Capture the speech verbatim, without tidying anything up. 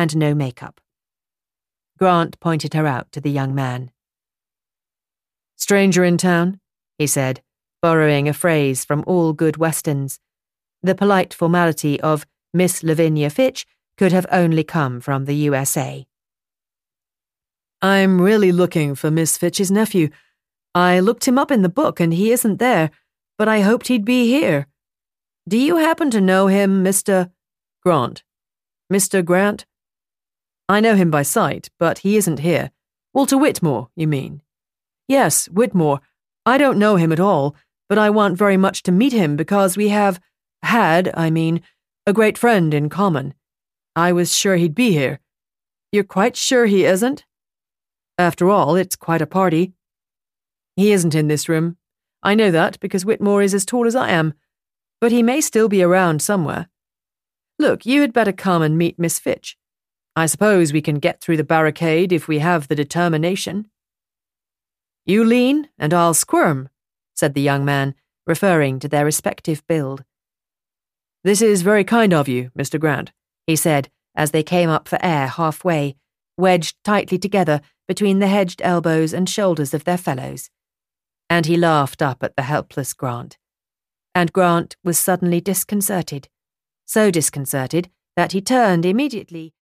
and no makeup. Grant pointed her out to the young man. "Stranger in town?" he said, borrowing a phrase from all good westerns. The polite formality of Miss Lavinia Fitch could have only come from the U S A. "I'm really looking for Miss Fitch's nephew. I looked him up in the book and he isn't there, but I hoped he'd be here. Do you happen to know him, Mister Grant? Mister Grant? I know him by sight, but he isn't here. Walter Whitmore, you mean?" "Yes, Whitmore. I don't know him at all, but I want very much to meet him because we have had, I mean, a great friend in common. I was sure he'd be here." "You're quite sure he isn't?" "After all, it's quite a party." "He isn't in this room. I know that because Whitmore is as tall as I am, but he may still be around somewhere. Look, you had better come and meet Miss Fitch. I suppose we can get through the barricade if we have the determination." "You lean, and I'll squirm," said the young man, referring to their respective build. "This is very kind of you, Mister Grant," he said as they came up for air halfway, wedged tightly together between the hedged elbows and shoulders of their fellows. And he laughed up at the helpless Grant. And Grant was suddenly disconcerted, so disconcerted that he turned immediately